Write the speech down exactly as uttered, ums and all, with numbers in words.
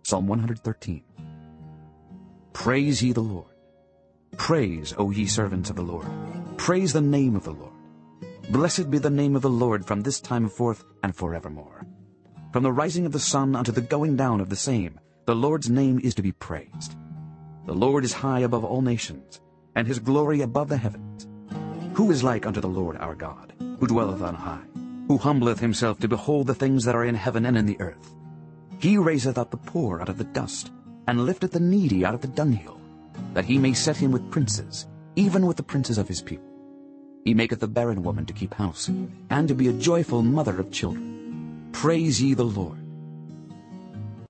Psalm one hundred thirteen. Praise ye the Lord. Praise, O ye servants of the Lord. Praise the name of the Lord. Blessed be the name of the Lord from this time forth and forevermore. From the rising of the sun unto the going down of the same, the Lord's name is to be praised. The Lord is high above all nations, and his glory above the heavens. Who is like unto the Lord our God, who dwelleth on high, who humbleth himself to behold the things that are in heaven and in the earth? He raiseth up the poor out of the dust, and lifteth the needy out of the dunghill, that he may set him with princes, even with the princes of his people. He maketh the barren woman to keep house, and to be a joyful mother of children. Praise ye the Lord.